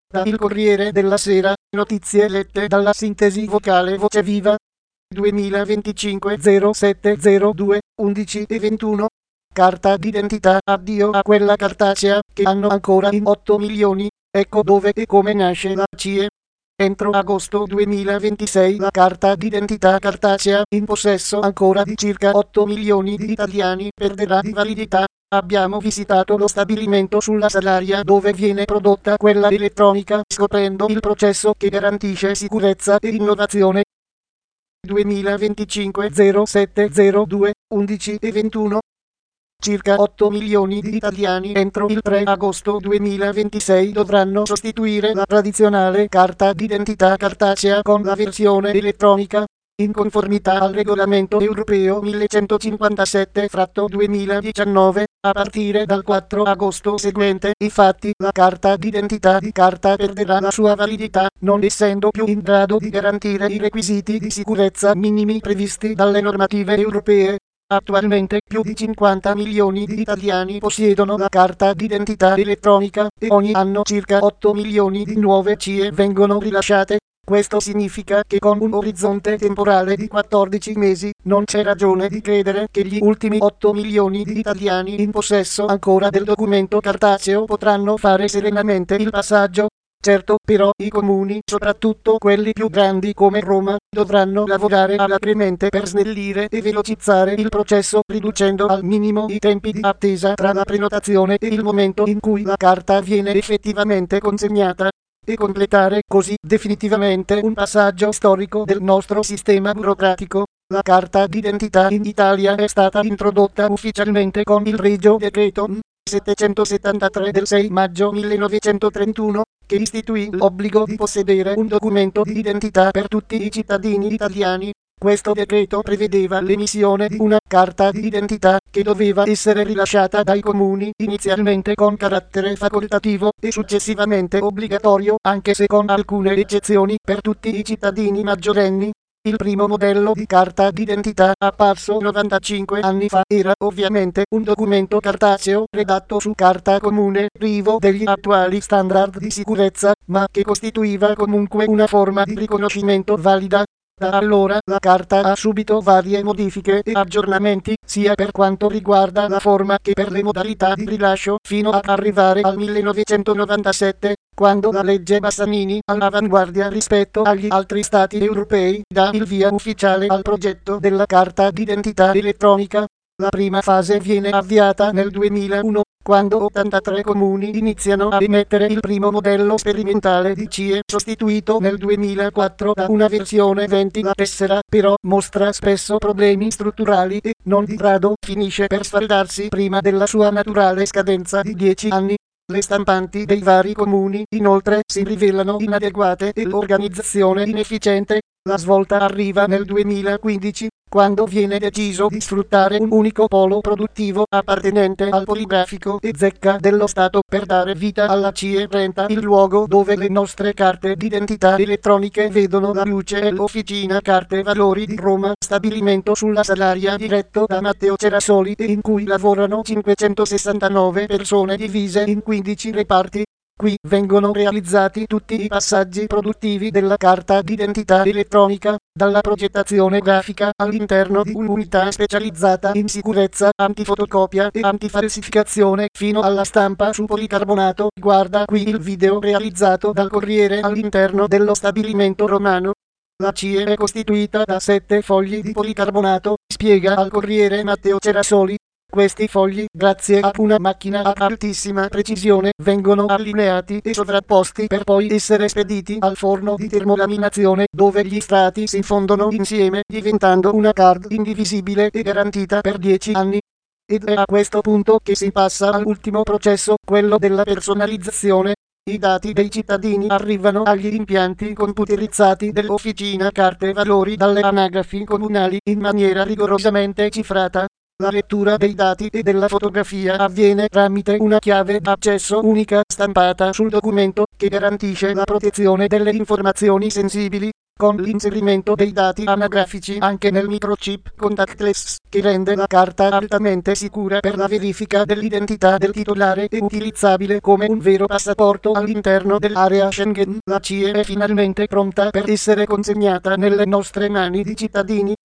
Da Il Corriere della Sera, notizie lette dalla sintesi vocale Voce Viva. 2025 0702 11 e 21. Carta d'identità, addio a quella cartacea che hanno ancora in 8 milioni. Ecco dove e come nasce la CIE. Entro agosto 2026 la carta d'identità cartacea, in possesso ancora di circa 8 milioni di italiani, perderà di validità. Abbiamo visitato lo stabilimento sulla Salaria dove viene prodotta quella elettronica, scoprendo il processo che garantisce sicurezza e innovazione. 2025 0702 11 e 21. Circa 8 milioni di italiani entro il 3 agosto 2026 dovranno sostituire la tradizionale carta d'identità cartacea con la versione elettronica, in conformità al regolamento europeo 1157/2019, a partire dal 4 agosto seguente. Infatti, la carta d'identità di carta perderà la sua validità, non essendo più in grado di garantire i requisiti di sicurezza minimi previsti dalle normative europee. Attualmente più di 50 milioni di italiani possiedono la carta d'identità elettronica e ogni anno circa 8 milioni di nuove CIE vengono rilasciate. Questo significa che con un orizzonte temporale di 14 mesi non c'è ragione di credere che gli ultimi 8 milioni di italiani in possesso ancora del documento cartaceo potranno fare serenamente il passaggio. Certo, però, i comuni, soprattutto quelli più grandi come Roma, dovranno lavorare alacremente per snellire e velocizzare il processo, riducendo al minimo i tempi di attesa tra la prenotazione e il momento in cui la carta viene effettivamente consegnata, e completare così definitivamente un passaggio storico del nostro sistema burocratico. La carta d'identità in Italia è stata introdotta ufficialmente con il Regio Decreto n. 773 del 6 maggio 1931, che istituì l'obbligo di possedere un documento di identità per tutti i cittadini italiani. Questo decreto prevedeva l'emissione di una carta di identità che doveva essere rilasciata dai comuni inizialmente con carattere facoltativo e successivamente obbligatorio, anche se con alcune eccezioni, per tutti i cittadini maggiorenni. Il primo modello di carta d'identità, apparso 95 anni fa, era ovviamente un documento cartaceo redatto su carta comune, privo degli attuali standard di sicurezza, ma che costituiva comunque una forma di riconoscimento valida. Da allora la carta ha subito varie modifiche e aggiornamenti, sia per quanto riguarda la forma che per le modalità di rilascio, fino ad arrivare al 1997, quando la legge Bassanini, all'avanguardia rispetto agli altri stati europei, dà il via ufficiale al progetto della carta d'identità elettronica. La prima fase viene avviata nel 2001, quando 83 comuni iniziano a emettere il primo modello sperimentale di CIE, sostituito nel 2004 da una versione 20. La tessera, però, mostra spesso problemi strutturali e, non di rado, finisce per sfaldarsi prima della sua naturale scadenza di 10 anni. Le stampanti dei vari comuni, inoltre, si rivelano inadeguate e l'organizzazione inefficiente. La svolta arriva nel 2015, quando viene deciso di sfruttare un unico polo produttivo appartenente al poligrafico e Zecca dello Stato per dare vita alla CIE 30. Il luogo dove le nostre carte d'identità elettroniche vedono la luce è l'Officina Carte Valori di Roma, stabilimento sulla Salaria diretto da Matteo Cerasoli e in cui lavorano 569 persone divise in 15 reparti. Qui vengono realizzati tutti i passaggi produttivi della carta d'identità elettronica, dalla progettazione grafica all'interno di un'unità specializzata in sicurezza, antifotocopia e antifalsificazione, fino alla stampa su policarbonato. Guarda qui il video realizzato dal Corriere all'interno dello stabilimento romano. La CIE è costituita da 7 fogli di policarbonato, spiega al Corriere Matteo Cerasoli. Questi fogli, grazie a una macchina a altissima precisione, vengono allineati e sovrapposti per poi essere spediti al forno di termolaminazione, dove gli strati si fondono insieme, diventando una card indivisibile e garantita per 10 anni. Ed è a questo punto che si passa all'ultimo processo, quello della personalizzazione. I dati dei cittadini arrivano agli impianti computerizzati dell'Officina Carte Valori dalle anagrafi comunali in maniera rigorosamente cifrata. La lettura dei dati e della fotografia avviene tramite una chiave d'accesso unica stampata sul documento, che garantisce la protezione delle informazioni sensibili. con l'inserimento dei dati anagrafici anche nel microchip contactless, che rende la carta altamente sicura per la verifica dell'identità del titolare e utilizzabile come un vero passaporto all'interno dell'area Schengen. La CIE è finalmente pronta per essere consegnata nelle nostre mani di cittadini